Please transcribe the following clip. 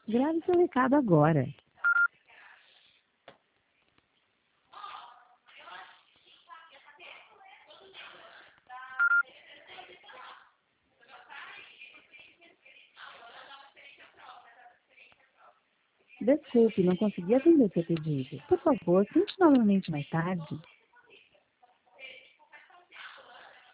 Grave seu recado agora. Desculpe, não consegui atender seu pedido. Por favor, tente novamente mais tarde.